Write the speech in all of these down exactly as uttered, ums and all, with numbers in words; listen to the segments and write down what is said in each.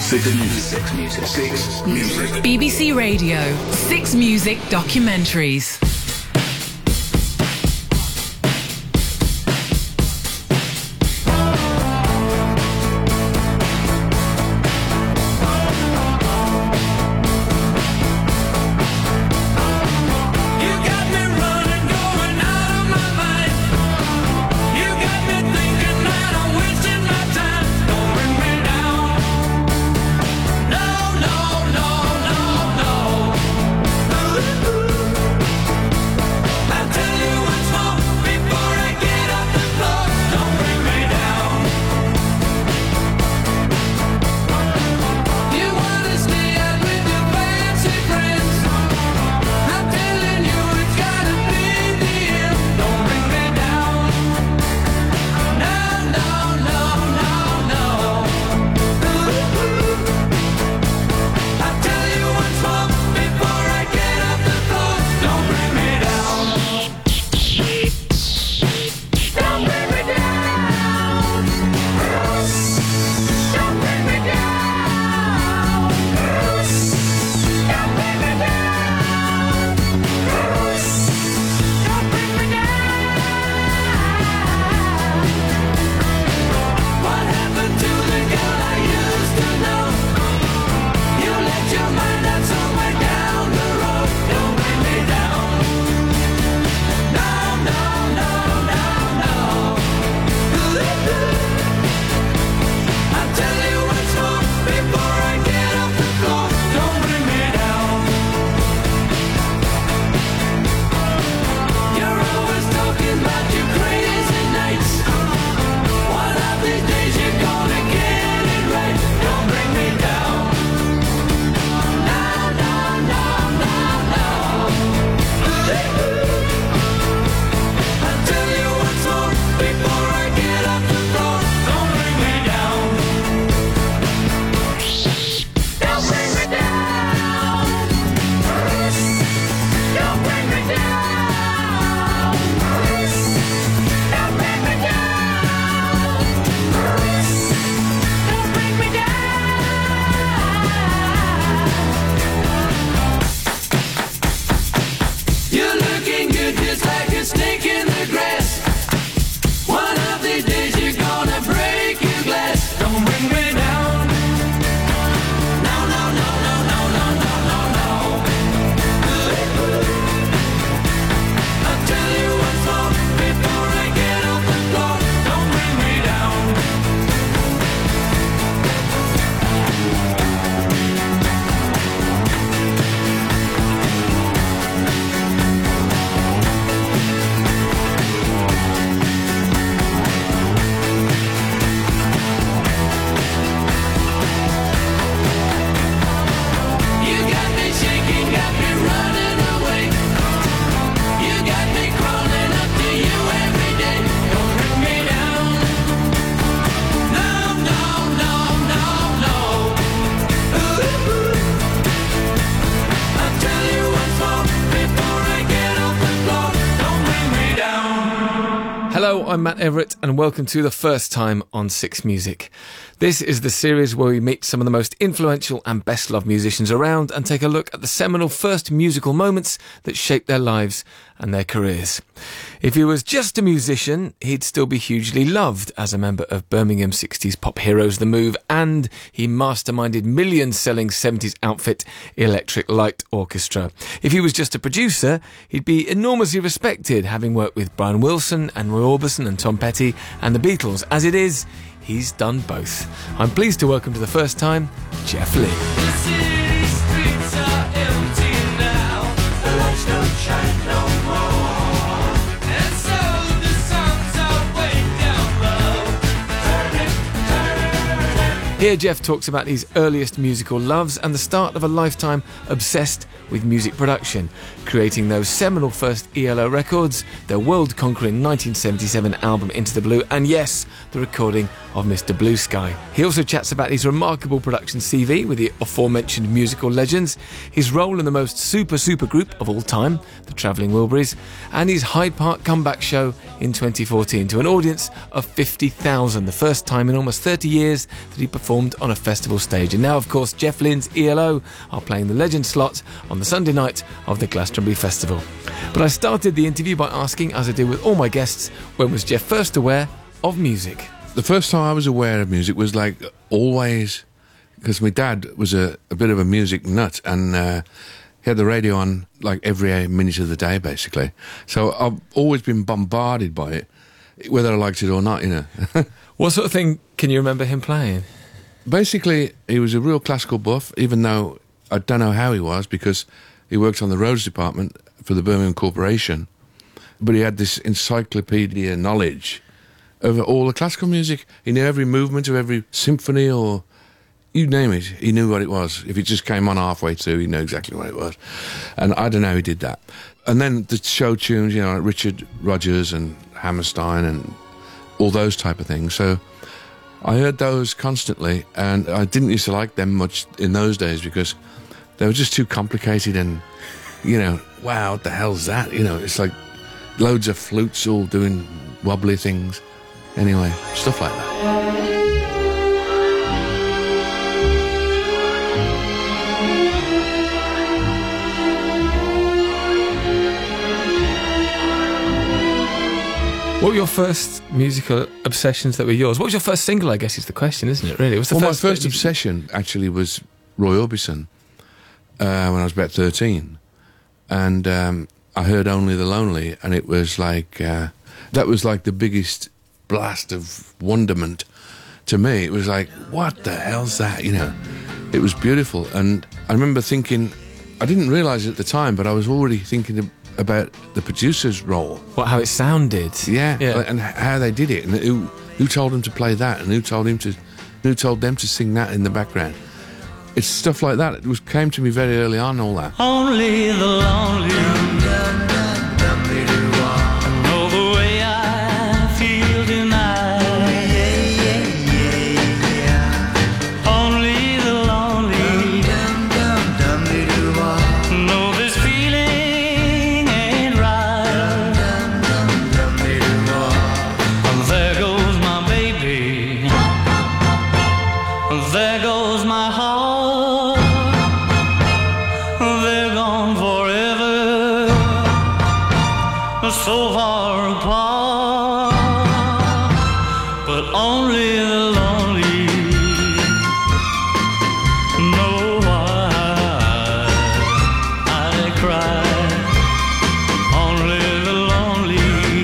Six Music. Six Music. Six Music. B B C Radio. Six Music Documentaries. Hello, I'm Matt Everett and welcome to The First Time on Six Music. This is the series where we meet some of the most influential and best-loved musicians around and take a look at the seminal first musical moments that shaped their lives and their careers. If he was just a musician, he'd still be hugely loved as a member of Birmingham sixties pop heroes The Move, and he masterminded million-selling seventies outfit Electric Light Orchestra. If he was just a producer, he'd be enormously respected, having worked with Brian Wilson and Roy Orbison and Tom Petty and the Beatles. As it is, he's done both. I'm pleased to welcome to The First Time, Jeff Lynne. The city streets are empty now. The lights don't shine no more. And so the songs are way down low. Turn it, turn it. Here Jeff talks about his earliest musical loves and the start of a lifetime obsessed with music production, creating those seminal first E L O records, their world-conquering nineteen seventy-seven album Into the Blue, and yes, the recording of Mister Blue Sky. He also chats about his remarkable production C V with the aforementioned musical legends, his role in the most super super group of all time, the Travelling Wilburys, and his Hyde Park comeback show in twenty fourteen to an audience of fifty thousand, the first time in almost thirty years that he performed performed on a festival stage. And now, of course, Jeff Lynne's E L O are playing the Legend slot on the Sunday night of the Glastonbury Festival. But I started the interview by asking, as I do with all my guests, when was Jeff first aware of music? The first time I was aware of music was like always, because my dad was a, a bit of a music nut, and uh, he had the radio on like every minute of the day, basically. So I've always been bombarded by it, whether I liked it or not, you know. What sort of thing can you remember him playing? Basically, he was a real classical buff, even though I don't know how he was, because he worked on the roads department for the Birmingham Corporation. But he had this encyclopedia knowledge of all the classical music. He knew every movement of every symphony, or you name it, he knew what it was. If it just came on halfway through, he knew exactly what it was. And I don't know how he did that. And then the show tunes, you know, like Richard Rodgers and Hammerstein and all those type of things. So I heard those constantly, and I didn't used to like them much in those days because they were just too complicated and, you know, wow, what the hell's that? You know, it's like loads of flutes all doing wobbly things. Anyway, stuff like that. What were your first musical obsessions that were yours? What was your first single, I guess is the question, isn't it, really? What's the well, first my first thing- obsession actually was Roy Orbison uh, when I was about thirteen. And um, I heard Only the Lonely, and it was like, uh, that was like the biggest blast of wonderment to me. It was like, what the hell's that, you know? It was beautiful. And I remember thinking, I didn't realise it at the time, but I was already thinking of, about the producer's role. What, how it sounded? Yeah, Yeah. and how they did it, and who who told him to play that, and who told him to, who told them to sing that in the background. It's stuff like that. It was came to me very early on. All that. Only the lonely know the way I feel tonight. Only the lonely know this feeling ain't right. There goes my baby. There goes my heart. They're gone forever, so far apart. But only the lonely know why I cry. Only the lonely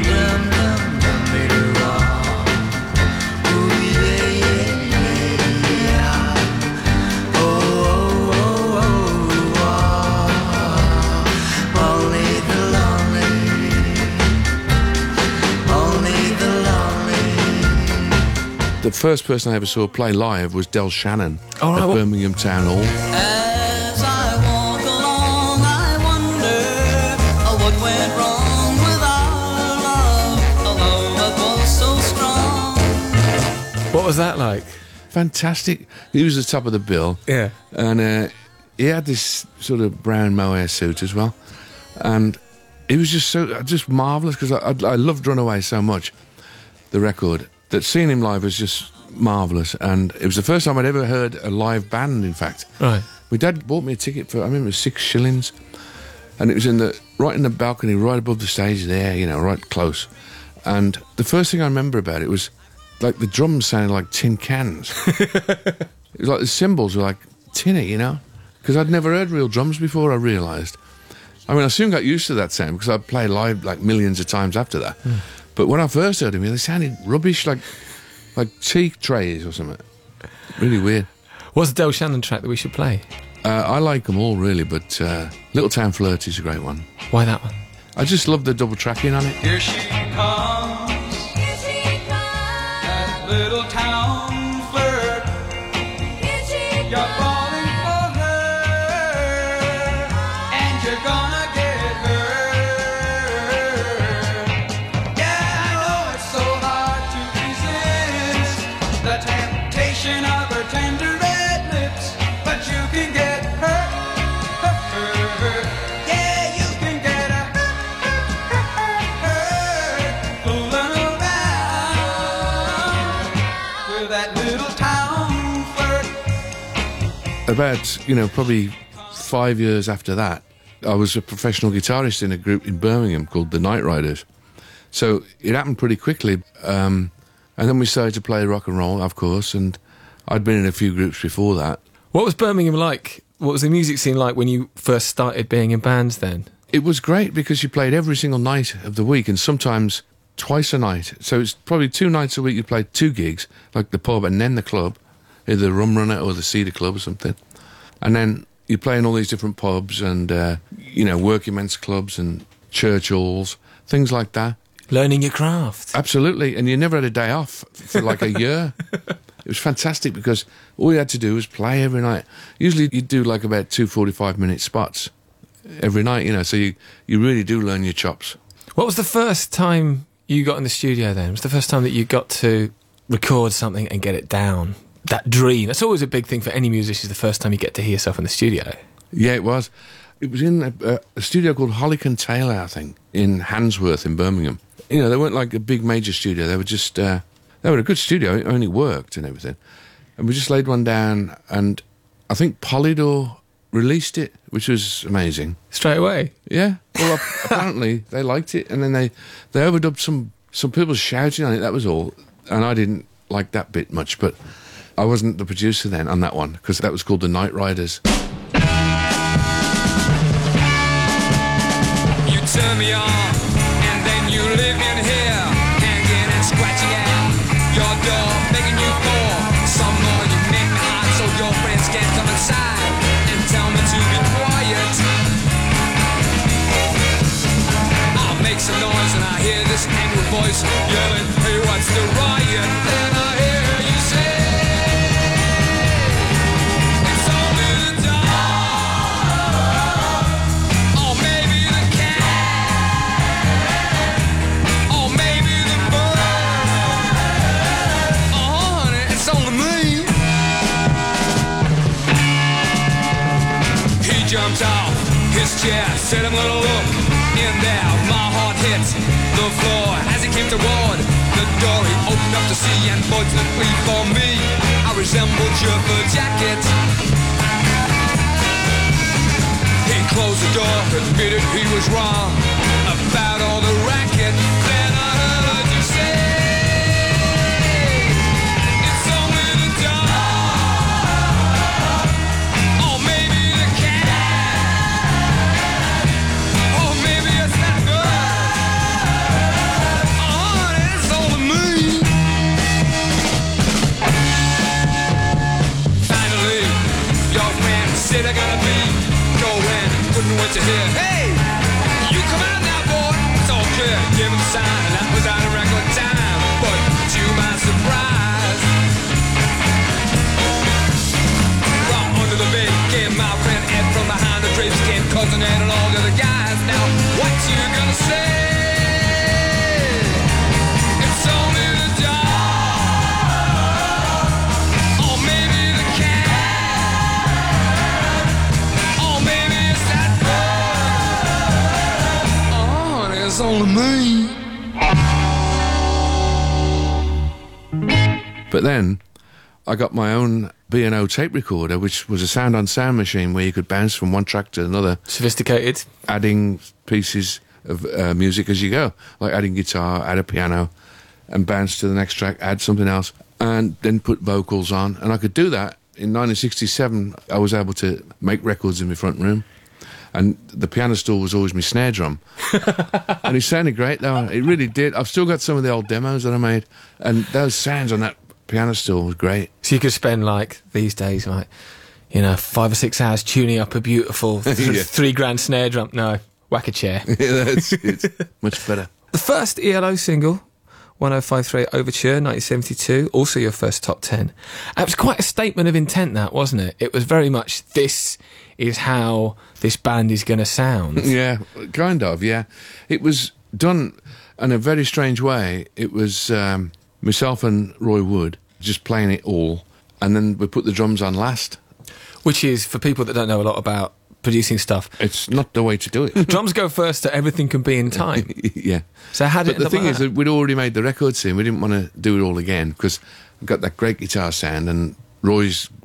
The first person I ever saw play live was Del Shannon Oh, right, at what- Birmingham Town Hall. As I walk along, I wonder oh, what went wrong with our love, although it was so strong. What was that like? Fantastic. He was the top of the bill. Yeah. And uh, he had this sort of brown mohair suit as well. And it was just so, just marvellous, because I, I, I loved Runaway so much, the record, that seeing him live was just marvellous. And it was the first time I'd ever heard a live band, in fact. Right. My dad bought me a ticket for, I remember, it was six shillings. And it was in the right in the balcony, right above the stage there, you know, right close. And the first thing I remember about it was, like, the drums sounded like tin cans. It was like the cymbals were like tinny, you know? Because I'd never heard real drums before, I realised. I mean, I soon got used to that sound, because I played live, like, millions of times after that. Mm. But when I first heard them, they sounded rubbish, like like tea trays or something. Really weird. What's the Del Shannon track that we should play? Uh, I like them all, really, but uh, Little Town Flirt is a great one. Why that one? I just love the double tracking on it. Here she comes, Here she comes, that little town flirt. here she You're falling for her, and you're gonna get hurt. Yeah, I know it's so hard to resist the temptation of her tender red lips, but you can get hurt. Yeah, you can get hurt, fooling around with that little town flirt. About, you know, probably five years after that, I was a professional guitarist in a group in Birmingham called the Night Riders. So it happened pretty quickly. Um, and then we started to play rock and roll, of course, and I'd been in a few groups before that. What was Birmingham like? What was the music scene like when you first started being in bands then? It was great because you played every single night of the week and sometimes twice a night. So it's probably two nights a week you played two gigs, like the pub and then the club, either the Rum Runner or the Cedar Club or something. And then you play in all these different pubs and, uh, you know, working men's clubs and church halls, things like that. Learning your craft. Absolutely. And you never had a day off for like a year. It was fantastic because all you had to do was play every night. Usually you'd do like about two forty-five minute spots every night, you know, so you, you really do learn your chops. What was the first time you got in the studio then? It was the first time that you got to record something and get it down? That dream. That's always a big thing for any musician, the first time you get to hear yourself in the studio. Yeah, it was. It was in a, a studio called Hollycombe Taylor, I think, in Handsworth in Birmingham. You know, they weren't like a big major studio. They were just, uh, they were a good studio. It only worked and everything. And we just laid one down and I think Polydor released it, which was amazing. Straight away? Yeah. Well, apparently they liked it and then they, they overdubbed some, some people shouting on it, that was all. And I didn't like that bit much, but I wasn't the producer then on that one because that was called the Night Riders. You turn me on, and then you live in here, hanging and scratching at your door, begging you for some more. You make me hot so your friends can't come inside and tell me to be quiet. I'll make some noise and I hear this angry voice yelling, hey, what's the riot? Then I hear you say, it's only the dog, or maybe the cat, or maybe the bird. Oh, honey, it's only me. He jumped off his chair, said I'm gonna look in there. My heart hit the floor as he came toward the door. He opened up to see, and fortunately for me, I resembled your fur jacket. He closed the door, admitted he was wrong about all the racket. Then I heard you say, it's only the dog, or maybe the cat, or maybe it's that bird. Oh, it's only me. Finally, your friend said I gotta be going. Couldn't wait to hear, hey, you come out now, boy. It's all clear. Give him a sign, and that was out of record time. But to my surprise, from under the bed came my friend Ed. From behind the drapes came cousin Ed and all the other guys. Now, what you gonna say? It's only the dog, or maybe the cat, or maybe it's that bird. Oh, honey, it's only me. But then I got my own B and O tape recorder, which was a sound-on-sound machine where you could bounce from one track to another, Sophisticated. adding pieces of uh, music as you go, like adding guitar, add a piano, and bounce to the next track, add something else, and then put vocals on. And I could do that. In nineteen sixty-seven, I was able to make records in my front room. And the piano stool was always my snare drum. And it sounded great, though. It really did. I've still got some of the old demos that I made. And those sounds on that piano stool was great. So you could spend, like, these days, like, you know, five or six hours tuning up a beautiful th- Yeah. three grand snare drum. No, whack a chair. Yeah, that's it's much better. The first E L O single, ten fifty-three Overture, nineteen seventy-two, also your first top ten. It was quite a statement of intent, that, wasn't it? It was very much, this is how this band is going to sound. Yeah, kind of, yeah. It was done in a very strange way. It was um, myself and Roy Wood just playing it all, and then we put the drums on last. Which is, for people that don't know a lot about producing stuff, It's not the way to do it. drums go first so everything can be in time. Yeah. So how did But the it thing like is that? that we'd already made the record scene. We didn't want to do it all again because we've got that great guitar sound and Roy's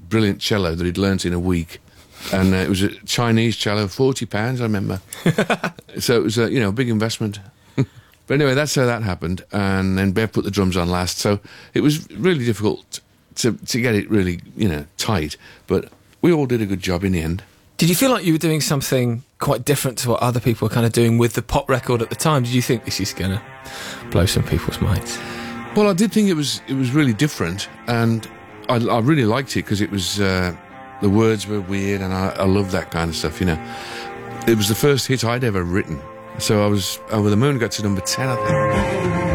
brilliant cello that he'd learnt in a week. And uh, it was a Chinese cello, forty pounds, I remember. So it was a, you know, a big investment. But anyway, that's how that happened. And then Bev put the drums on last. So it was really difficult to, to get it really, you know, tight. But we all did a good job in the end. Did you feel like you were doing something quite different to what other people were kind of doing with the pop record at the time? Did you think this is going to blow some people's minds? Well, I did think it was it was really different. And I, I really liked it because it was... Uh, the words were weird, and I, I love that kind of stuff, you know. It was the first hit I'd ever written. So I was over the moon, got to number ten, I think.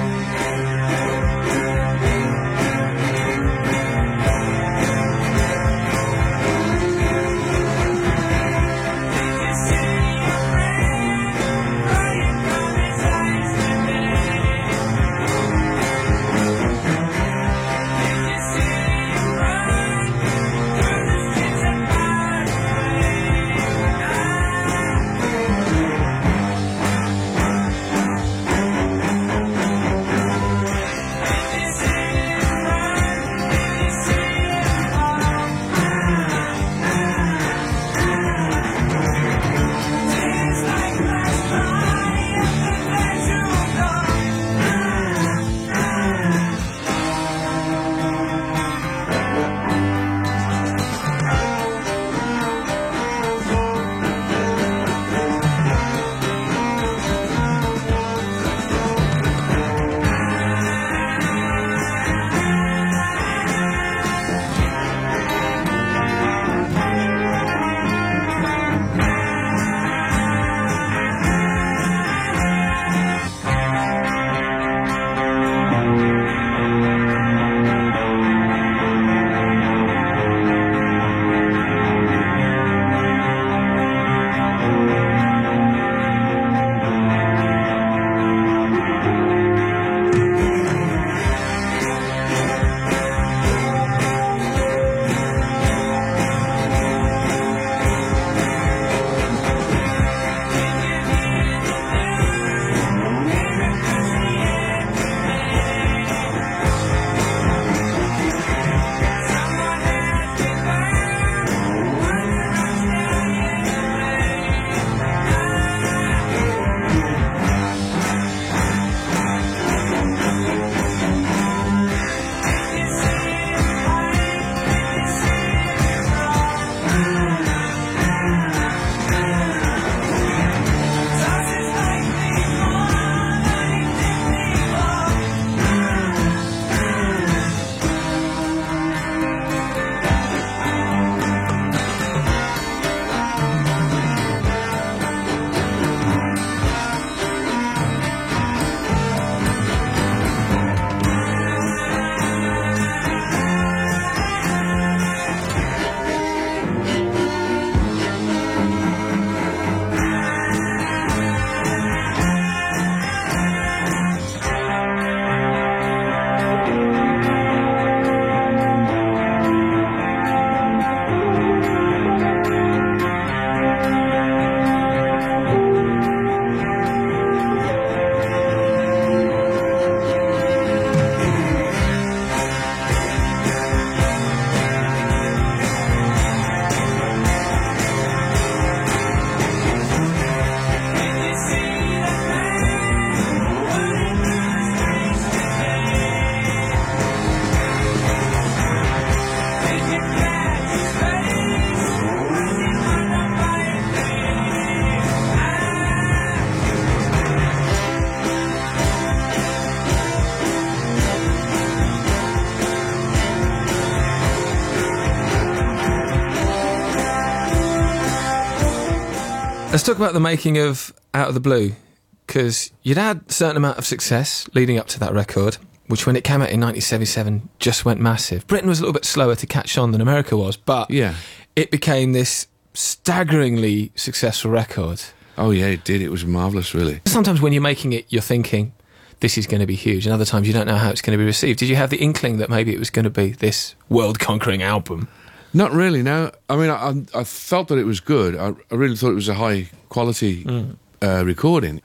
Let's talk about the making of Out of the Blue, because you'd had a certain amount of success leading up to that record, which when it came out in nineteen seventy-seven just went massive. Britain was a little bit slower to catch on than America was, but Yeah. it became this staggeringly successful record. Oh, yeah, it did. It was marvellous, really. Sometimes when you're making it, you're thinking, this is going to be huge, and other times you don't know how it's going to be received. Did you have the inkling that maybe it was going to be this world-conquering album? Not really, no. I mean, I, I felt that it was good. I, I really thought it was a high-quality Mm. uh, recording.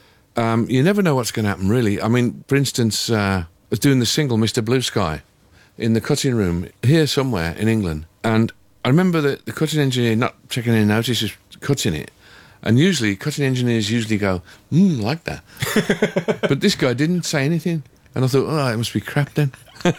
Um, you never know what's going to happen, really. I mean, for instance, uh, I was doing the single Mister Blue Sky, in the cutting room here somewhere in England, and I remember the, the cutting engineer not taking any notice, just cutting it. And usually, cutting engineers usually go, hmm, like that. But this guy didn't say anything. And I thought, oh, it must be crap then.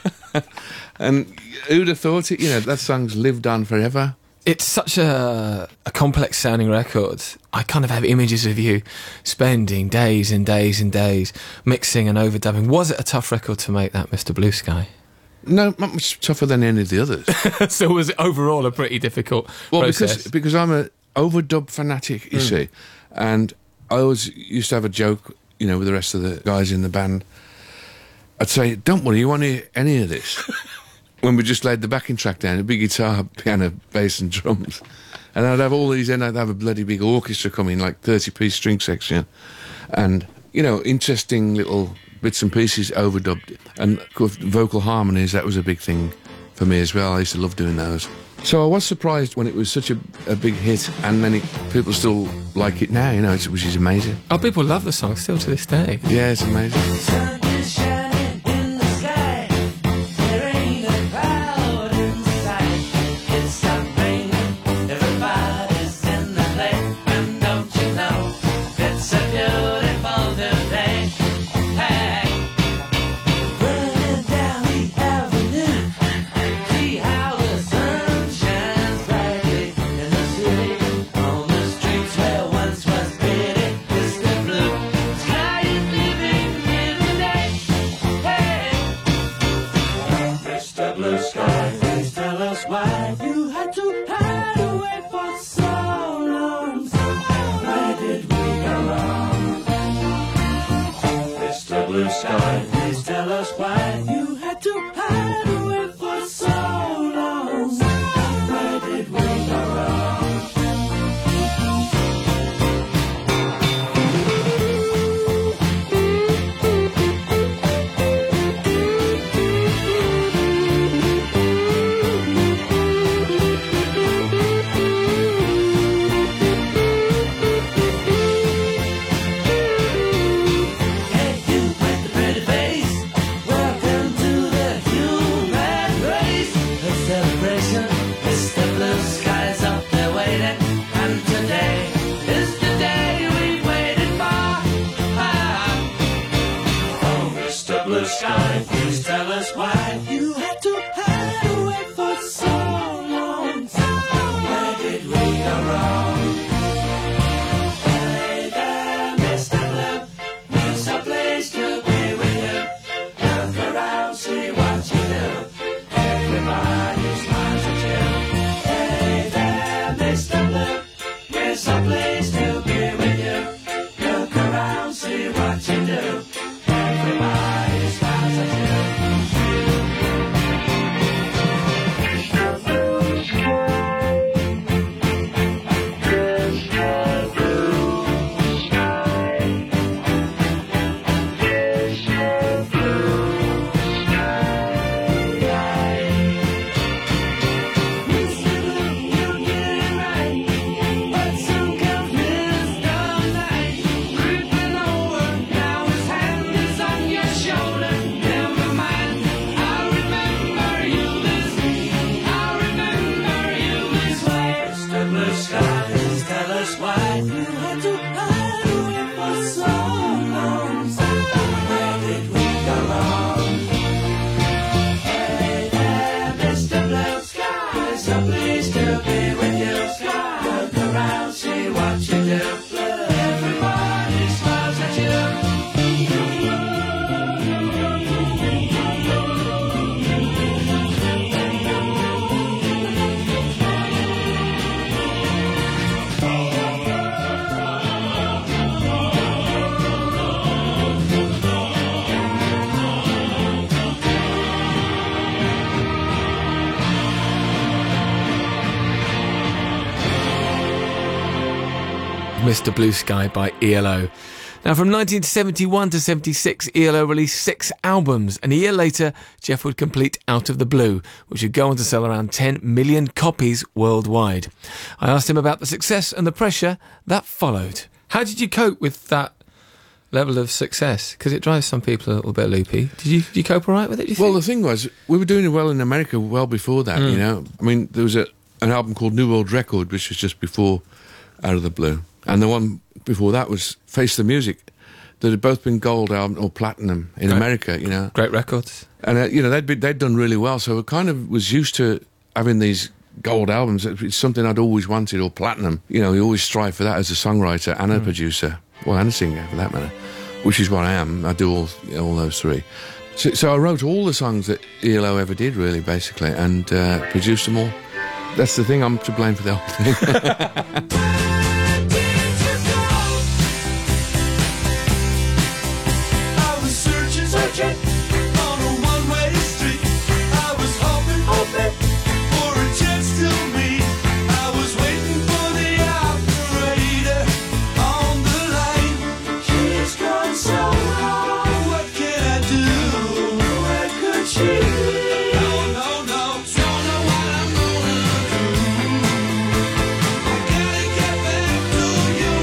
And who'd have thought it? You know, that song's lived on forever. It's such a, a complex sounding record. I kind of have images of you spending days and days and days mixing and overdubbing. Was it a tough record to make, that, Mister Blue Sky? No, not much tougher than any of the others. So was it overall a pretty difficult Well, process? because because I'm a overdub fanatic, you Mm. see, and I always used to have a joke, you know, with the rest of the guys in the band. I'd say, "Don't worry, you won't hear any of this." When we just laid the backing track down, a big guitar, piano, bass, and drums, and I'd have all these, and I'd have a bloody big orchestra coming, like thirty-piece string section, and you know, interesting little bits and pieces overdubbed, and of course, vocal harmonies. That was a big thing for me as well. I used to love doing those. So I was surprised when it was such a, a big hit, and many people still like it now, you know, it's, which is amazing. Oh, people love the song still to this day. Yeah, it's amazing. Sun is shining in the sky. There ain't a cloud in sight. It's stopped raining. Everybody's in the lake. And don't you know, it's a beautiful new day. Hey, running down the avenue. See how the sun shines brightly in the city. On the streets where once was pretty, it's the blue sky is living in the day. Hey, Mister Blue Sky, please tell us why you had to hide away for so long. Where did we go wrong? Mister Blue Sky, please tell us why you had to hide away for so long. Where did we go wrong? Hey, you with the pretty face, welcome to the human race. A celebration, Mister Blue Sky's up there waiting, and today is the day we've waited for. Ah. Oh, Mister Blue Sky, please tell us why you had to hide away for so long. Where did we go wrong? Hey there, Mister Blue, it's a place to be with you. Look around, see what you do. Everybody smiles at you. Hey there, Mister Blue, it's a place to be with you. Look around, see what you do. Everybody smiles at you. Why you had to hide away for so long? Where did we go wrong? Hey there, Mister Blue Sky, it's a place to be with you. Look around, see what you do. Everybody smiles at you. Mister Blue Sky by E L O. Now, from nineteen seventy-one to seventy-six, E L O released six albums, and a year later, Jeff would complete Out of the Blue, which would go on to sell around ten million copies worldwide. I asked him about the success and the pressure that followed. How did you cope with that level of success? Because it drives some people a little bit loopy. Did you, did you cope all right with it, do you Well, think? the thing was, we were doing it well in America well before that, you know. I mean, there was a, an album called New World Record, which was just before Out of the Blue. And the one before that was Face the Music, that had both been gold album or platinum in Right. America, you know. Great records. And, uh, you know, they'd, been, they'd done really well, so I kind of was used to having these gold albums. It's something I'd always wanted, or platinum. You know, you always strive for that as a songwriter and a producer, well, and a singer for that matter, which is what I am. I do all all those three. So, so I wrote all the songs that E L O ever did, really, basically, and uh, produced them all. That's the thing, I'm to blame for the whole thing. I was searching, searching on a one-way street. I was hoping, hoping for a chance to meet. I was waiting for the operator on the line. She's gone so long. What can I do? Where could she be? No, no, no, don't know what I'm gonna do. I gotta get back to you.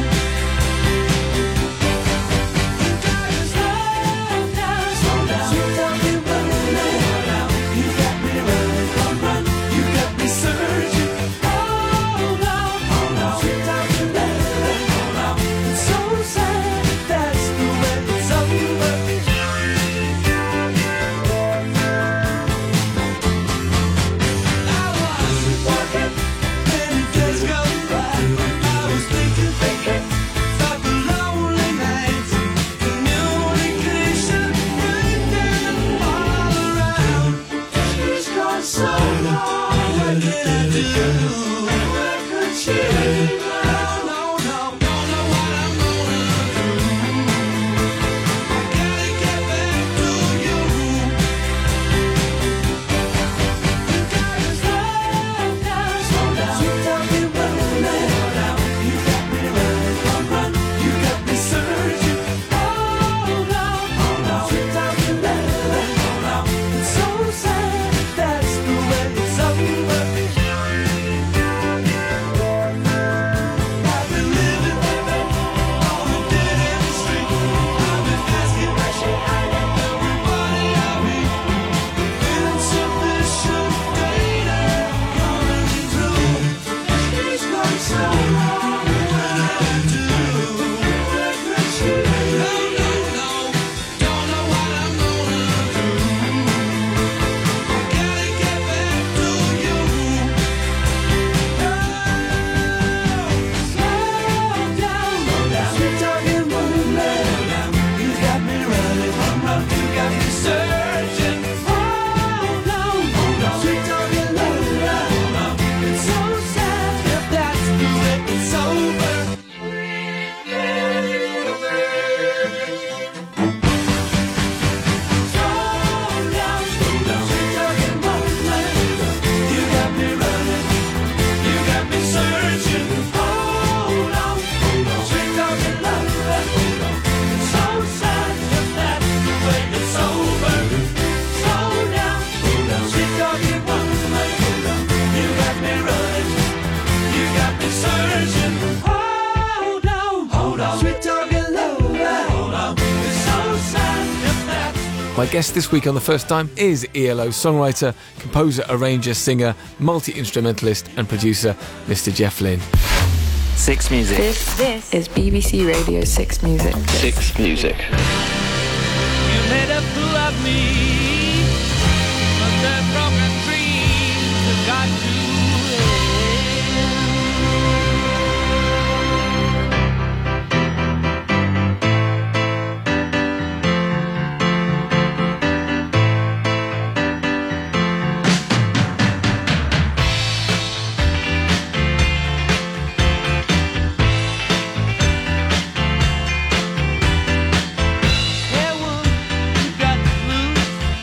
So long, what did I do? Where could she be? No, no, no, don't know what I'm gonna do. I gotta get back to you. You gotta slow down, slow down. Sweet talking woman, slow down. You got me running, run, run. You got me searching. Hold on, hold on. Sweet talking woman, hold on. It's so sad, that's the way it's over. I've been living on a dead-end street. I've been asking where she hiding. Everybody I meet, insufficient data coming through. She's gone so long. What did I do? Where could she be? No, no, no, don't know what I'm gonna do. Gotta get back to you. Slow down, sweet talking woman. You got me running, run, run. You got me searching. Hold on, hold on, sweet talking woman. It's so sad if that's the way it's over. Slow down, slow down, sweet talking woman. You got me running, you got me searching. Hold on, hold on, sweet talking woman. It's so sad if that's the way it's over. Slow down, slow down, sweet talking woman. You got me running, you got me searching. Hold on, hold on, sweet talking woman. Hold on, it's so sad if that's. My guest this week on The First Time is E L O songwriter, composer, arranger, singer, multi-instrumentalist and producer, Mister Jeff Lynne. Six Music. This, this is B B C Radio six Music. Six Music. You made a fool of me, but the broken dreams have got to end. Yeah, well, you got the blues.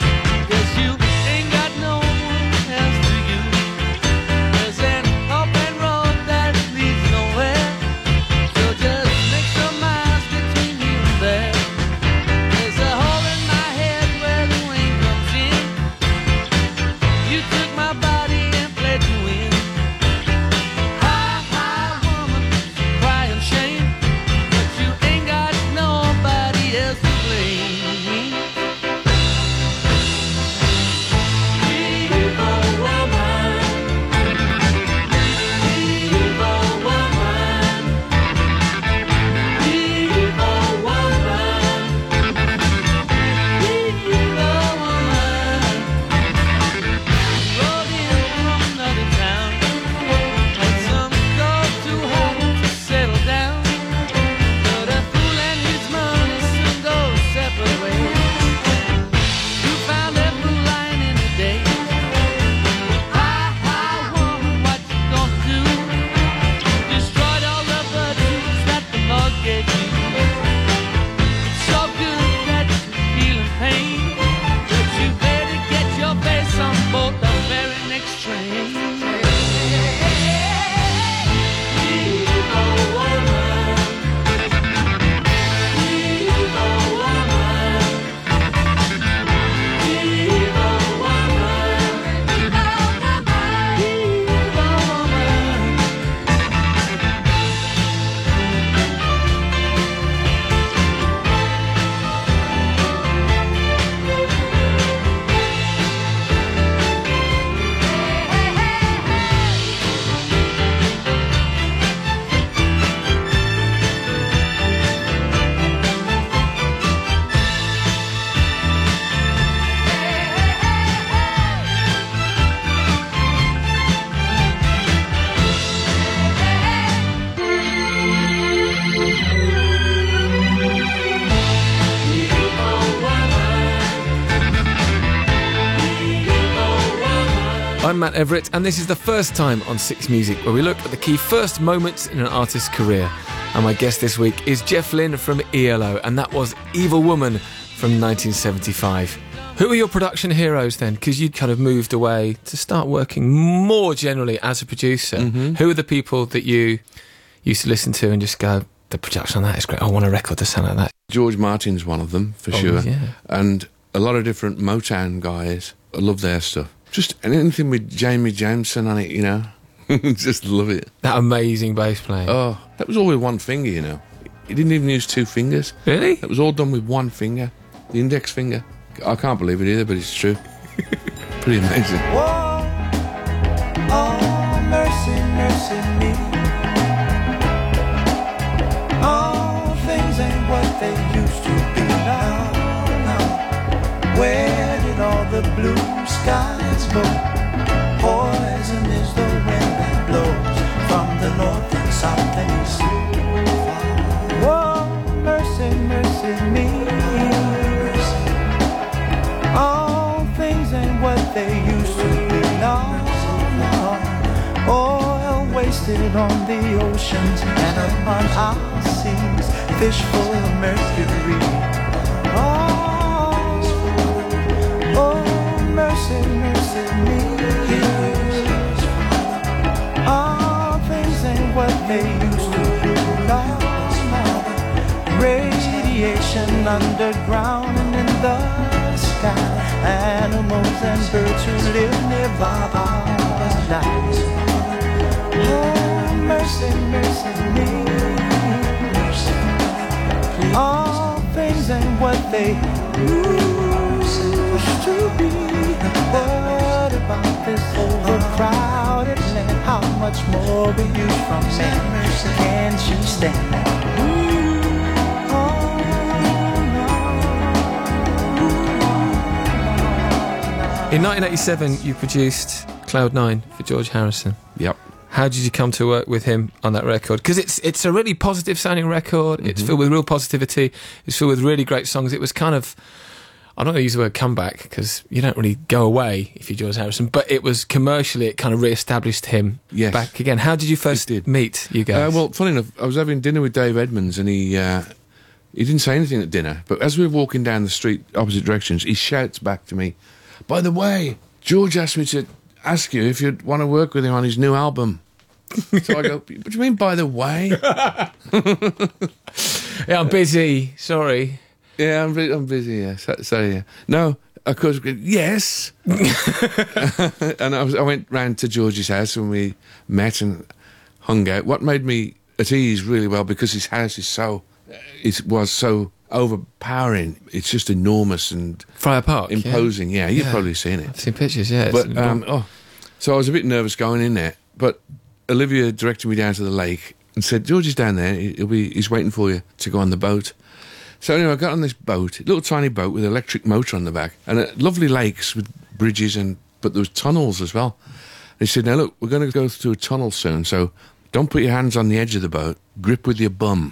I'm Matt Everett, and this is the first time on Six Music where we look at the key first moments in an artist's career. And my guest this week is Jeff Lynne from E L O, and that was Evil Woman from nineteen seventy-five. Who are your production heroes then? Because you'd kind of moved away to start working more generally as a producer. Mm-hmm. Who are the people that you used to listen to and just go, the production on that is great, I want a record to sound like that? George Martin's one of them, for Oh, sure. yeah. And a lot of different Motown guys. I love their stuff. Just anything with Jamie Jameson on it, you know. Just love it. That amazing bass playing. Oh, that was all with one finger, you know. He didn't even use two fingers. Really? That was all done with one finger, the index finger. I can't believe it either, but it's true. Pretty amazing. Whoa, oh, mercy, mercy me. All things ain't what they used to be now. now. Where did all the blue skies go? Poison is the wind that blows from the north and south and east. Whoa, mercy, mercy me. All things ain't what they used to be now. Oil wasted on the oceans and upon our seas, fish full of mercury. Oh, oh, mercy, mercy me. All things ain't what they used to be now. Radiation underground and in the sky. Animals and birds who live nearby are dying. Oh, mercy, mercy me. All things ain't what they used to be. What about this overcrowded land? How much more will you from man? Can't you stand that? In nineteen eighty-seven, you produced Cloud Nine for George Harrison. Yep. How did you come to work with him on that record? Because it's it's a really positive sounding record. It's Mm-hmm. filled with real positivity. It's filled with really great songs. It was kind of, I don't want to use the word comeback because you don't really go away if you're George Harrison, but it was commercially, it kind of re-established him Yes. back again. How did you first It did. meet, you Uh, guys? well, funny enough, I was having dinner with Dave Edmonds, and he uh, he didn't say anything at dinner. But as we were walking down the street, opposite directions, he shouts back to me, "By the way, George asked me to ask you if you'd want to work with him on his new album." So I go, "What do you mean, by the way?" yeah, I'm busy. Sorry. Yeah, I'm, bu- I'm busy. Yeah, so, so yeah, no, of course, yes. And I was, I went round to George's house and we met and hung out. What made me at ease really well, because his house is so, it was so overpowering. It's just enormous and Friar Park. yeah. imposing. Yeah, you've Yeah. probably seen it. I've seen pictures, yeah. But It's- um, oh, so I was a bit nervous going in there. But Olivia directed me down to the lake and said, "George is down there. He'll be. He's waiting for you to go on the boat." So anyway, I got on this boat, a little tiny boat with an electric motor on the back, and uh, lovely lakes with bridges, and but there was tunnels as well. And he said, "Now look, we're going to go through a tunnel soon, so don't put your hands on the edge of the boat. Grip with your bum."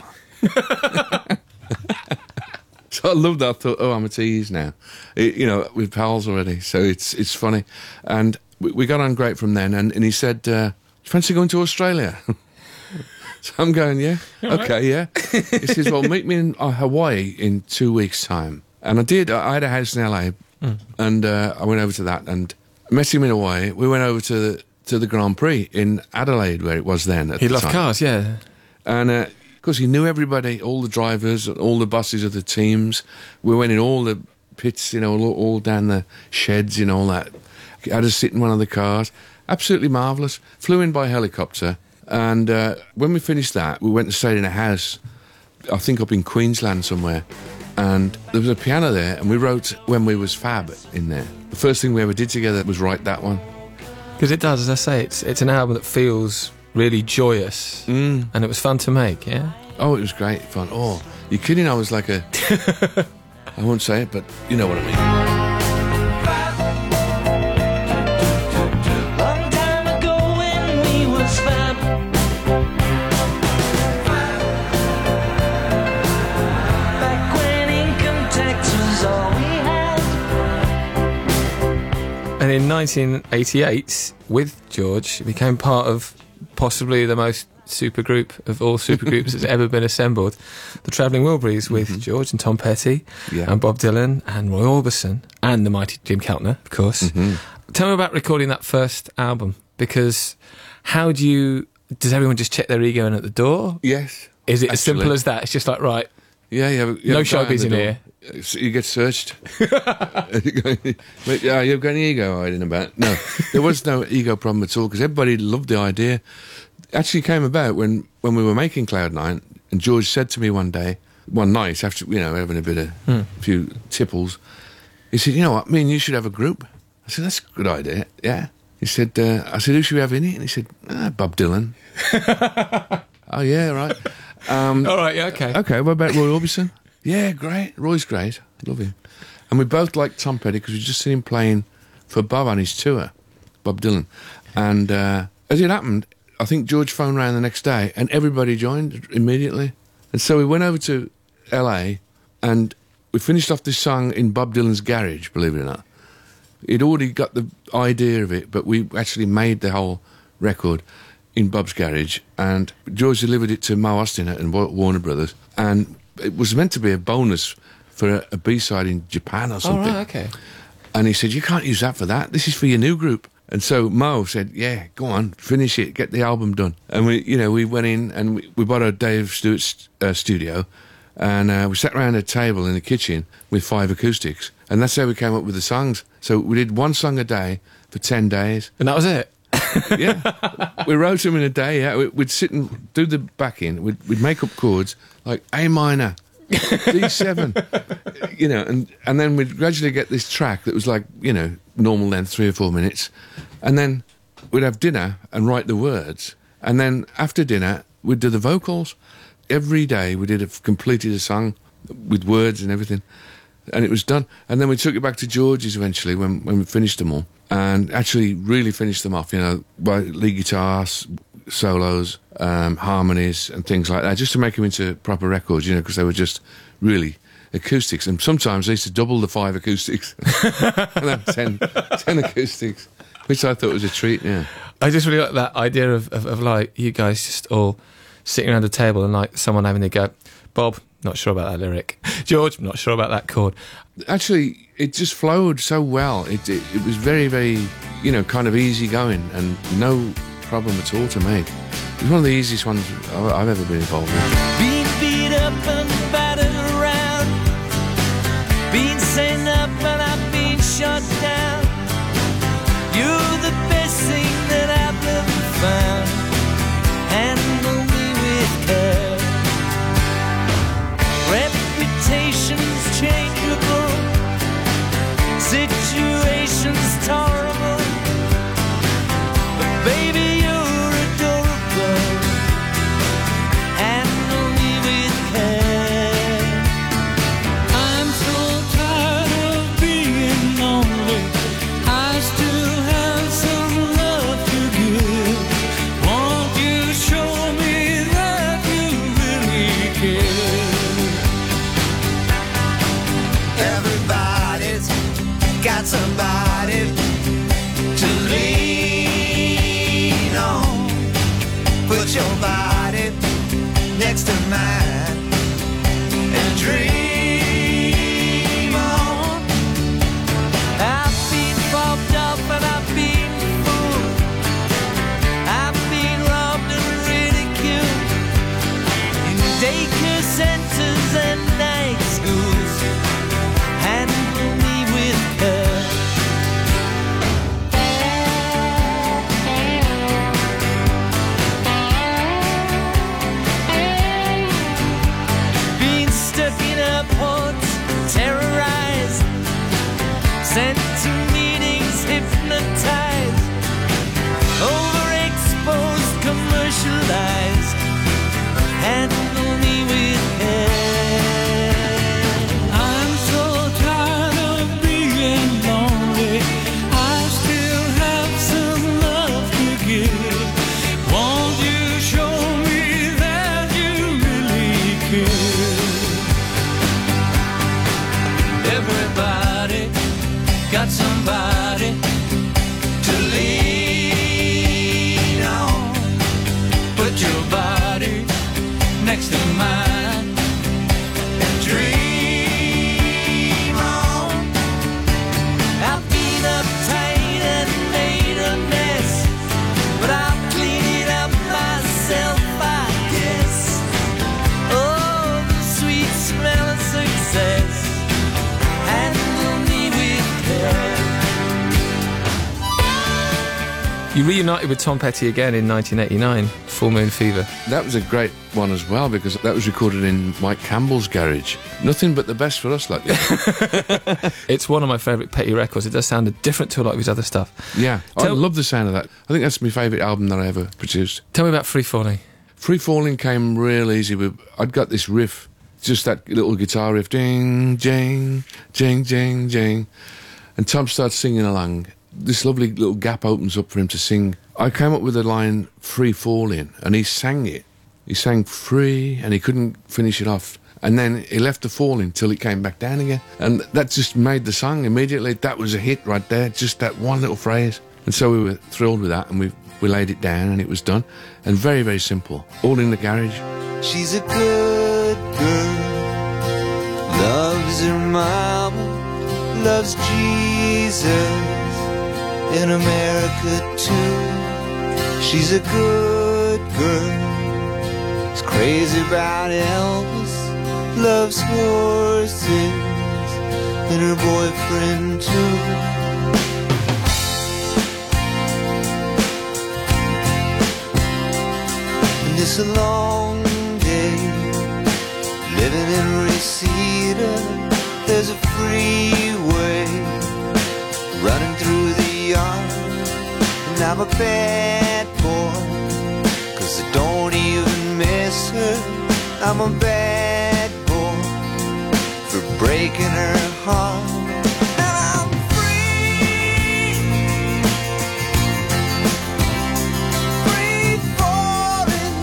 So I loved that. I thought, oh, I'm at ease now. It, you know, with pals already. So it's it's funny. And we, we got on great from then. And, and he said, uh, "You fancy going to Australia?" So I'm going, yeah, okay, yeah. He says, "Well, meet me in uh, Hawaii in two weeks' time." And I did. I I had a house in L A, Mm. and uh, I went over to that and met him in Hawaii. We went over to the, to the Grand Prix in Adelaide, where it was then. At He the loved time. cars, yeah. And uh, of course, he knew everybody, all the drivers, all the buses of the teams. We went in all the pits, you know, all, all down the sheds, you know, all that. Had us sit in one of the cars. Absolutely marvellous. Flew in by helicopter. And uh, when we finished that, we went and stayed in a house, I think up in Queensland somewhere. And there was a piano there, and we wrote When We Was Fab in there. The first thing we ever did together was write that one. Because it does, as I say, it's it's an album that feels really joyous, Mm. and it was fun to make, yeah? Oh, it was great fun. Oh, you're kidding, I was like a... I won't say it, but you know what I mean. Long time ago when we was fab. Back when income tax was all we had. And in nineteen eighty-eight, with George, it became part of possibly the most super group of all super groups that's ever been assembled, the Travelling Wilburys, with mm-hmm. George and Tom Petty yeah. and Bob Dylan and Roy Orbison and the mighty Jim Keltner, of course. Mm-hmm. Tell me about recording that first album, because how do you... Does everyone just check their ego in at the door? Yes. Is it actually. as simple as that? It's just like, right, yeah, you have, you no have a guy showbiz at in the here. door. So you get searched. Yeah, you've got an ego hiding about. No, there was no ego problem at all, because everybody loved the idea. It actually came about when, when we were making Cloud Nine, and George said to me one day, one night, after, you know, having a bit of, Hmm. a few tipples, he said, you know what, me and you should have a group. I said, that's a good idea, yeah. He said, uh, I said, who should we have in it? And he said, ah, Bob Dylan. Oh, yeah, right. Um, All right, yeah, okay. Okay, what about Roy Orbison? Yeah, great. Roy's great. Love him. And we both liked Tom Petty because we'd just seen him playing for Bob on his tour, Bob Dylan. And uh, as it happened, I think George phoned round the next day and everybody joined immediately. And so we went over to L A and we finished off this song in Bob Dylan's garage, believe it or not. He'd already got the idea of it, but we actually made the whole record in Bob's garage, and George delivered it to Mo Austin and Warner Brothers, and it was meant to be a bonus for a, a B-side in Japan or something. Oh, right, okay. And he said, you can't use that for that. This is for your new group. And so Mo said, yeah, go on, finish it, get the album done. And we, you know, we went in and we, we borrowed Dave Stewart's uh, studio, and uh, we sat around a table in the kitchen with five acoustics, and that's how we came up with the songs. So we did one song a day for ten days. And that was it? Yeah. We wrote them in a day, yeah. We'd sit and do the backing, we'd, we'd make up chords like A minor, D seven, you know, and, and then we'd gradually get this track that was like, you know, normal length, three or four minutes. And then we'd have dinner and write the words. And then after dinner, we'd do the vocals. Every day we did a, completed a song with words and everything. And it was done. And then we took it back to George's eventually when, when we finished them all. And actually really finished them off, you know, by lead guitars, solos, um, harmonies and things like that, just to make them into proper records, you know, because they were just really acoustics. And sometimes they used to double the five acoustics and have ten, ten acoustics, which I thought was a treat, yeah. I just really like that idea of, of, of like you guys just all sitting around a table and like someone having to go, Bob, not sure about that lyric. George, not sure about that chord. Actually, it just flowed so well. It, it it was very, very, you know, kind of easy going and no problem at all to make. It was one of the easiest ones I've ever been involved in. Being beat up and battered around, being sent up and I've been shut down. You're the best thing that I've ever found. Handle me with care. Reputation's changeable, situation's tolerable, but baby you're adorable. Handle me with care. I'm so tired of being lonely. I still have some love to give. Won't you show me that you really care? Everybody's got somebody to lean on. Put your body next to mine and dream on. I've been popped up and I've been fooled. I've been robbed and ridiculed in daycare centers and night schools. Handle me with care. You reunited with Tom Petty again in nineteen eighty-nine, Full Moon Fever. That was a great one as well, because that was recorded in Mike Campbell's garage. Nothing but the best for us, like that. It's one of my favourite Petty records. It does sound different to a lot of his other stuff. Yeah, Tell- I love the sound of that. I think that's my favourite album that I ever produced. Tell me about Free Falling. Free Falling came real easy. With, I'd got this riff, just that little guitar riff, ding, jing, jing, jing, jing. And Tom starts singing along. This lovely little gap opens up for him to sing. I came up with the line, Free Falling, and he sang it. He sang free, and he couldn't finish it off. And then he left the falling till it came back down again. And that just made the song immediately. That was a hit right there, just that one little phrase. And so we were thrilled with that, and we we laid it down, and it was done. And very, very simple. All in the garage. She's a good girl, loves her mama, loves Jesus, in America too. She's a good girl, is crazy about Elvis, loves horses, and her boyfriend too. And it's a long day, living in Reseda. There's a freeway running through the yard, and I'm a bad boy, 'cause I don't even miss her. I'm a bad boy for breaking her heart. And I'm free, free falling.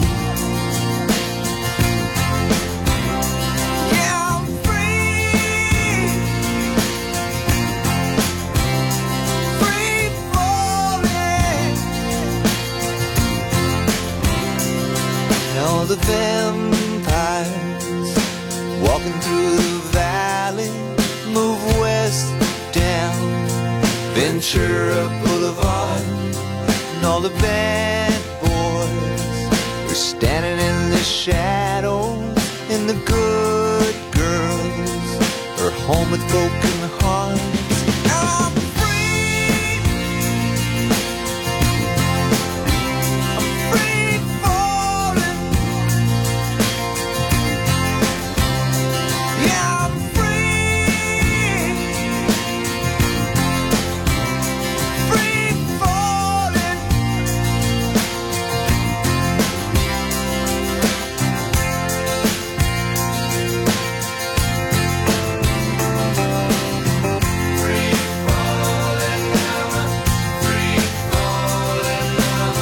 Yeah, I'm free, free falling. Now the vampires walking through the valley move west down Ventura Boulevard, and all the bad boys are standing in the shadows, and the good girls are home with broken hearts. Now I'm free, I'm free falling. Yeah, I'm free, free falling. Free falling now, free falling now.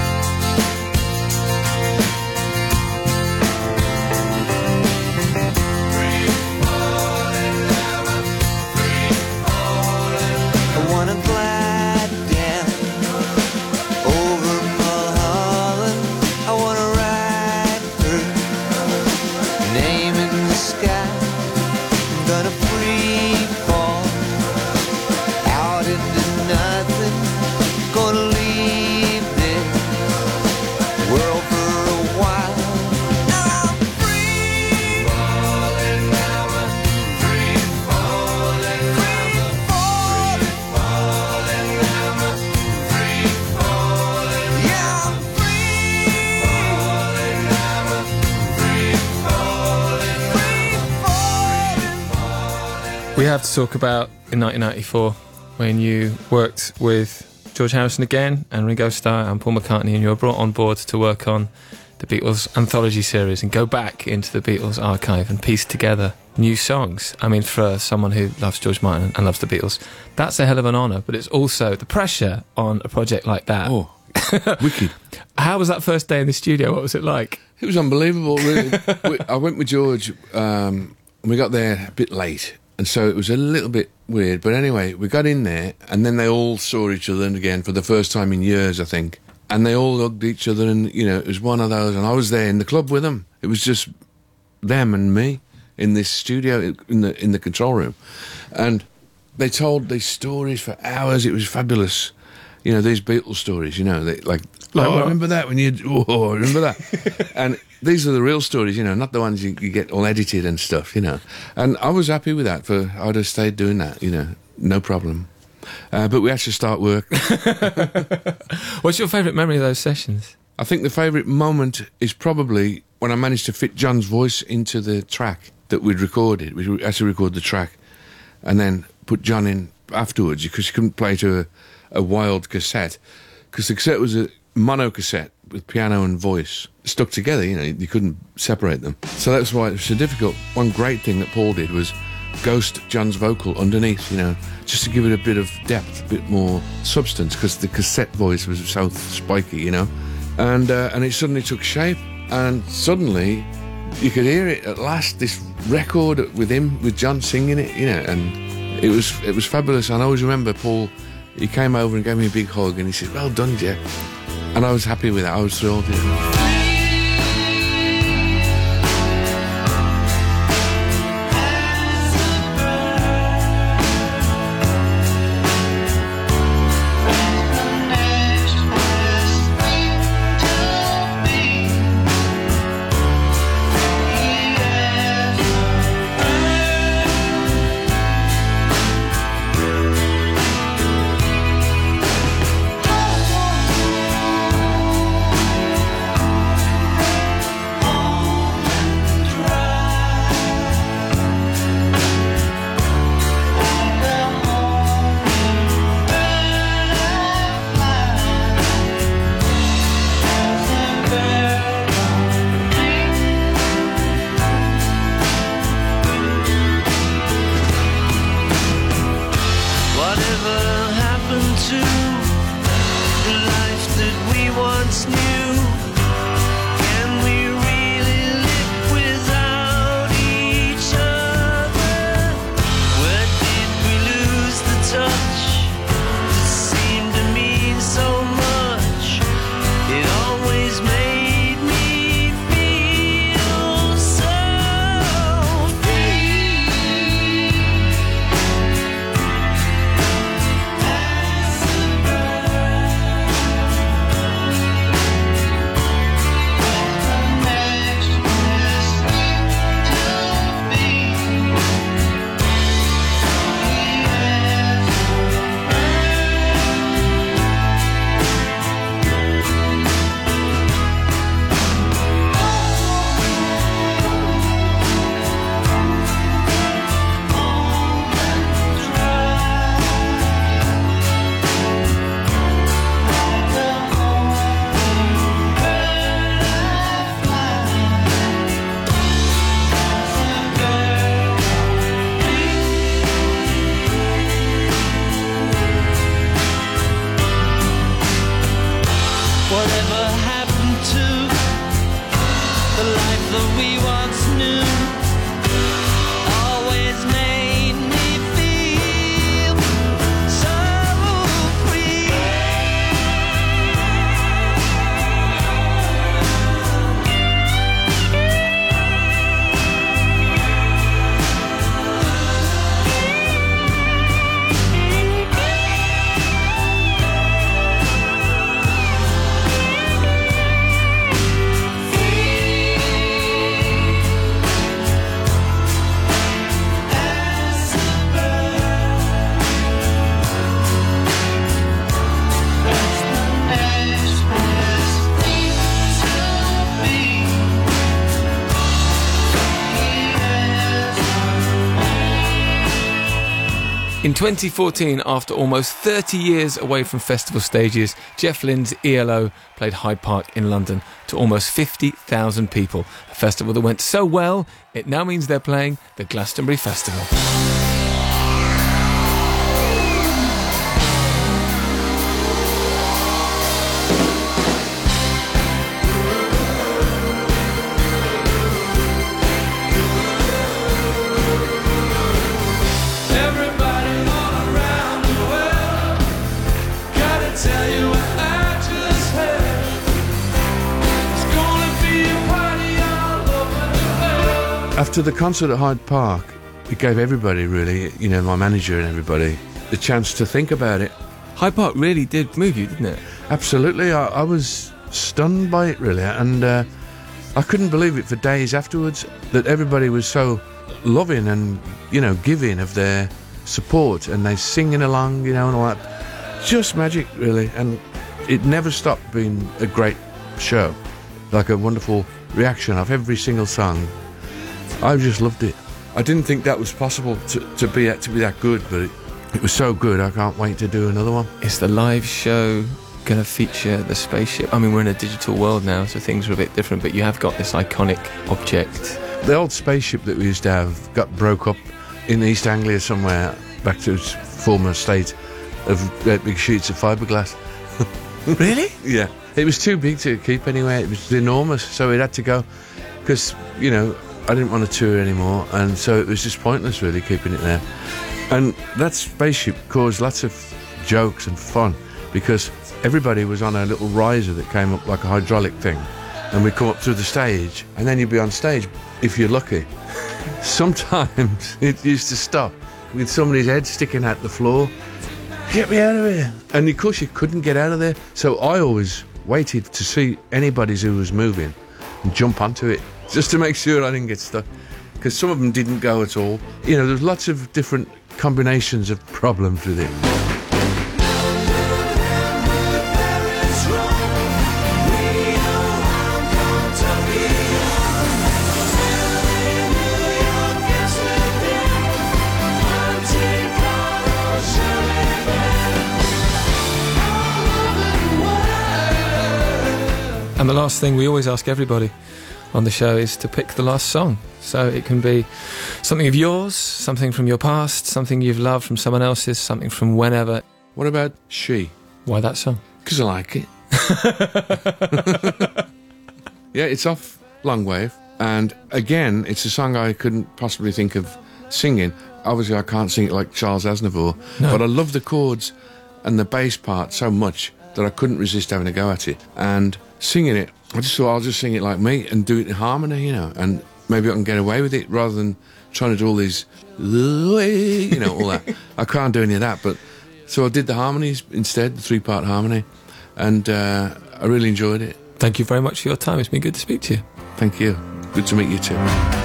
Free falling now, free falling. I wanna glide down over Mulholland. I wanna ride her name in the sky. I'm gonna free fall out into nothing. Gonna leave this world for a while. I'm free falling now, free falling, free falling, falling now, free falling. Yeah, I'm free falling now, free falling, free falling. We have to talk about in nineteen ninety-four when you worked with George Harrison again and Ringo Starr and Paul McCartney, and you were brought on board to work on the Beatles anthology series and go back into the Beatles archive and piece together new songs. I mean, for someone who loves George Martin and loves the Beatles, that's a hell of an honour, but it's also the pressure on a project like that. Oh, wicked. How was that first day in the studio? What was it like? It was unbelievable, really. we, I went with George, um, and we got there a bit late, and so it was a little bit weird. But anyway, we got in there, and then they all saw each other again for the first time in years, I think. And they all hugged each other, and, you know, it was one of those, and I was there in the club with them. It was just them and me in this studio, in the in the control room. And they told these stories for hours. It was fabulous. You know, these Beatles stories, you know, they, like, like oh, remember that when you, oh, remember that? And these are the real stories, you know, not the ones you, you get all edited and stuff, you know. And I was happy with that. For I'd have stayed doing that, you know, no problem. Uh, but we had to start work. What's your favourite memory of those sessions? I think the favourite moment is probably when I managed to fit John's voice into the track that we'd recorded. We had to record the track and then put John in afterwards because you couldn't play to a, a wild cassette, because the cassette was a mono cassette with piano and voice stuck together. You know, you couldn't separate them. So that's why it was so difficult. One great thing that Paul did was ghost John's vocal underneath, you know, just to give it a bit of depth, a bit more substance, because the cassette voice was so spiky, you know. And uh, and it suddenly took shape, and suddenly you could hear it at last, this record with him, with John singing it, you know, and it was it was fabulous. And I always remember Paul, he came over and gave me a big hug and he said, "Well done, Jeff." And I was happy with that, I was thrilled, you know. In twenty fourteen, after almost thirty years away from festival stages, Jeff Lynne's E L O played Hyde Park in London to almost fifty thousand people. A festival that went so well, it now means they're playing the Glastonbury Festival. After the concert at Hyde Park, it gave everybody, really, you know, my manager and everybody, the chance to think about it. Hyde Park really did move you, didn't it? Absolutely. I, I was stunned by it, really, and uh, I couldn't believe it for days afterwards, that everybody was so loving and, you know, giving of their support, and they singing along, you know, and all that. Just magic, really. And it never stopped being a great show. Like a wonderful reaction of every single song. I just loved it. I didn't think that was possible to, to be to be that good, but it, it was so good. I can't wait to do another one. Is the live show going to feature the spaceship? I mean, we're in a digital world now, so things are a bit different, but you have got this iconic object. The old spaceship that we used to have got broke up in East Anglia somewhere, back to its former state of great big sheets of fiberglass. Really? Yeah. It was too big to keep anyway. It was enormous, so it had to go. Because, you know, I didn't want to tour anymore, and so it was just pointless, really, keeping it there. And that spaceship caused lots of jokes and fun, because everybody was on a little riser that came up like a hydraulic thing, and we'd come up through the stage, and then you'd be on stage, if you're lucky. Sometimes it used to stop with somebody's head sticking out the floor. Get me out of here. And of course you couldn't get out of there, so I always waited to see anybody who was moving and jump onto it, just to make sure I didn't get stuck, because some of them didn't go at all. You know, there's lots of different combinations of problems with it. And the last thing we always ask everybody on the show is to pick the last song. So it can be something of yours, something from your past, something you've loved from someone else's, something from whenever. What about She? Why that song? Because I like it. Yeah, it's off Long Wave. And again, it's a song I couldn't possibly think of singing. Obviously, I can't sing it like Charles Aznavour, No. but I love the chords and the bass part so much that I couldn't resist having a go at it. And singing it, I just thought I'll just sing it like me and do it in harmony, you know, and maybe I can get away with it rather than trying to do all these, you know, all that. I can't do any of that, but so I did the harmonies instead, the three-part harmony, and uh, I really enjoyed it. Thank you very much for your time. It's been good to speak to you. Thank you. Good to meet you too.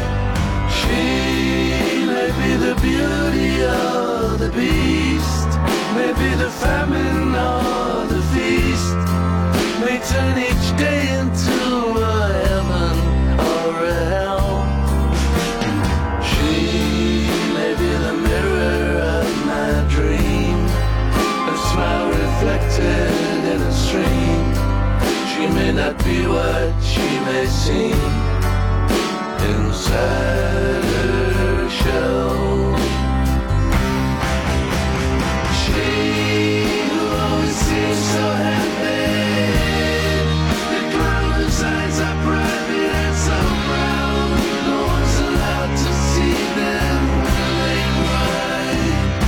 She may be the beauty or the beast, maybe the famine or the feast, may turn each day into a heaven or a hell. She may be the mirror of my dream, a smile reflected in a stream. She may not be what she may seem inside her shell. She who always seems so happy, the clown whose eyes are private and so proud, no one's allowed to see them when they cry.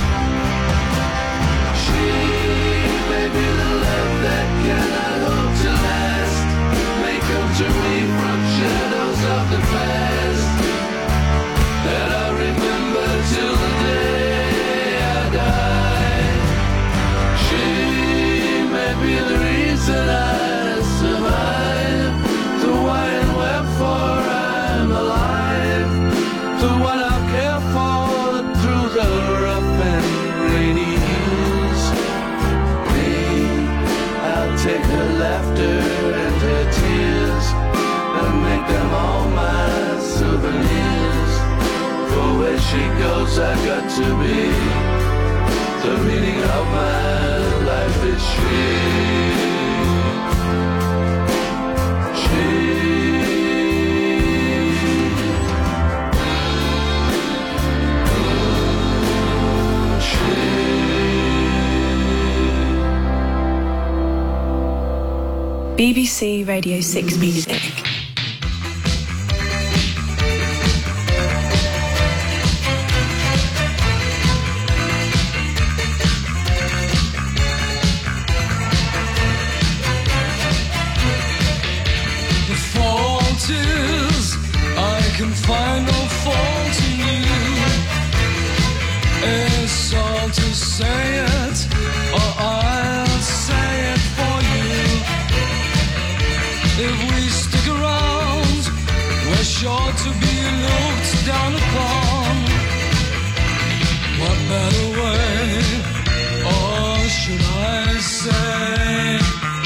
She may be the love that cannot hope to last, may come to me from shadows of the past that I remember till the day I die. She may be the reason I survive, the why and wherefore I'm alive, the one I'll care for through the rough and rainy years. Me, I'll take her laughter and her tears and make them all my souvenirs. For where she goes I got to be, the meaning of my life is she. B B C Radio six Music. The fault is I can find no fault in you. It's all to say it, or I'll say it for you. If we stick around, we're sure to be looked down upon. What better way, or should I say?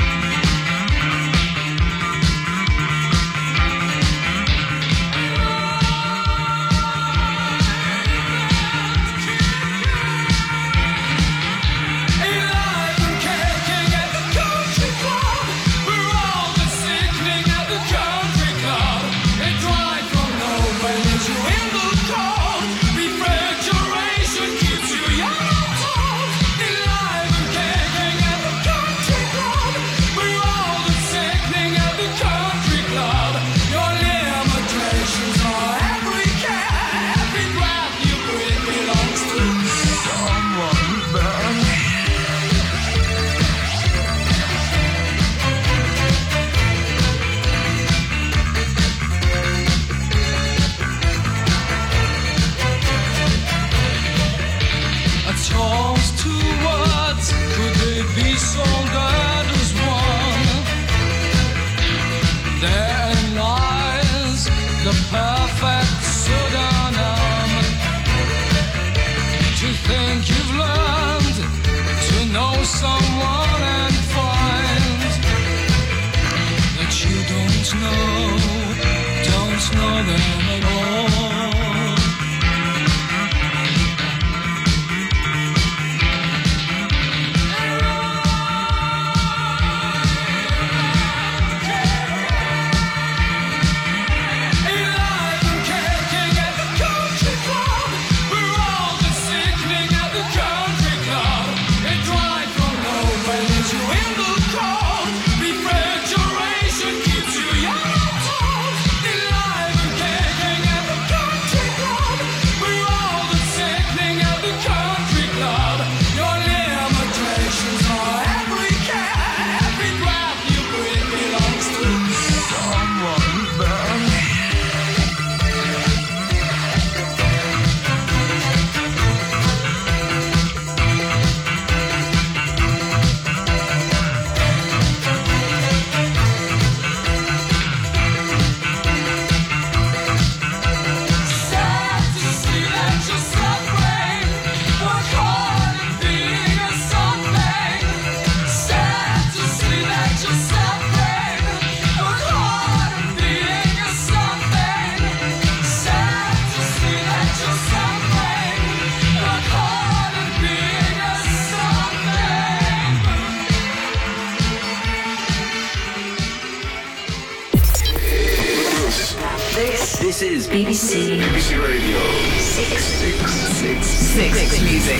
This is B B C. B B C Radio six six six Six Music.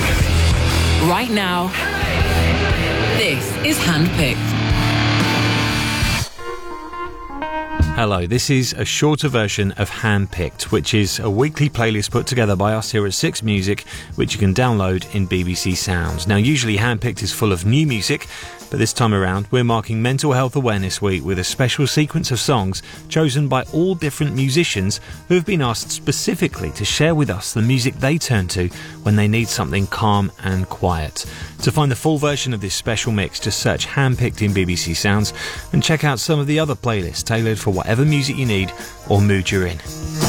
Right now, this is Handpicked. Hello, this is a shorter version of Handpicked, which is a weekly playlist put together by us here at Six Music, which you can download in B B C Sounds. Now, usually Handpicked is full of new music, but this time around we're marking Mental Health Awareness Week with a special sequence of songs chosen by all different musicians who have been asked specifically to share with us the music they turn to when they need something calm and quiet. To find the full version of this special mix, just search Handpicked in B B C Sounds and check out some of the other playlists tailored for whatever music you need or mood you're in.